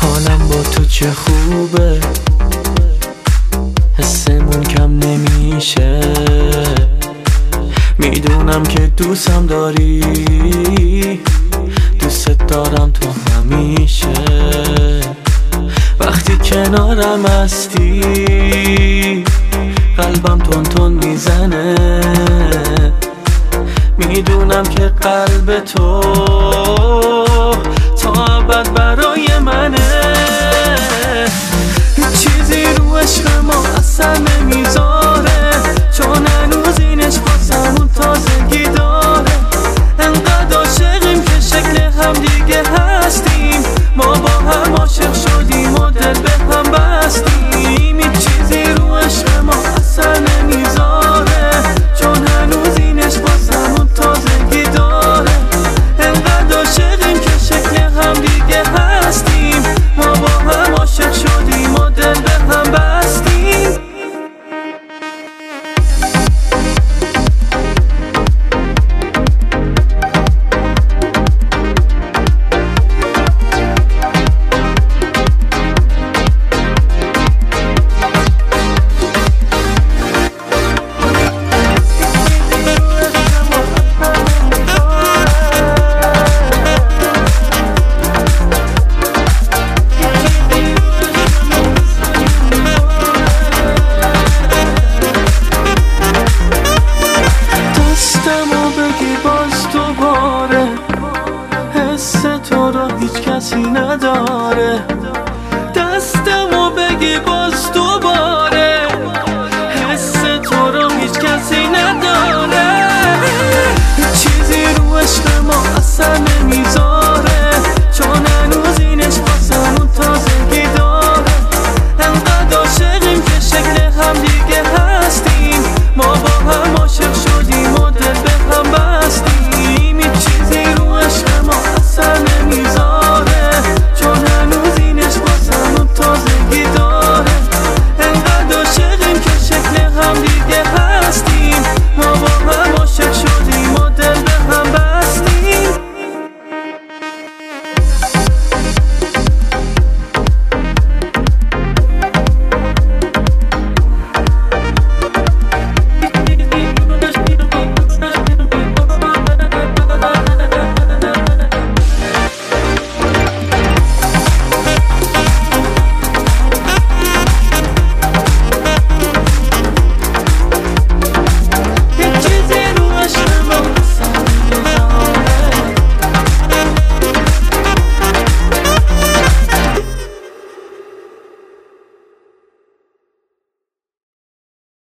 حالم با تو چه خوبه، حسمون کم نمیشه. میدونم که دوستم داری، دوست دارم تو همیشه. وقتی کنارم هستی قلبم تون تون میزنه. میدونم که قلب تو تا ابد برای منه. هیچ چیزی رو عشق ما اثر نمیذاره، چون هنوز این عشق واسمون تازگی داره. انقدر عاشقیم که شکل هم دیگه هستیم، ما با هم عاشق شدیم و دل به هم بستیم. هیچ چیزی رو عشق ما اثر نمیذاره، چون هنوز این عشق واسمون تازگی داره. انقدر عاشقیم که شکل هم دیگه هستیم، ما با هم عاشق شدیم و دل به هم بستیم. هیچ کسی نداره، دستمو بگی باز تو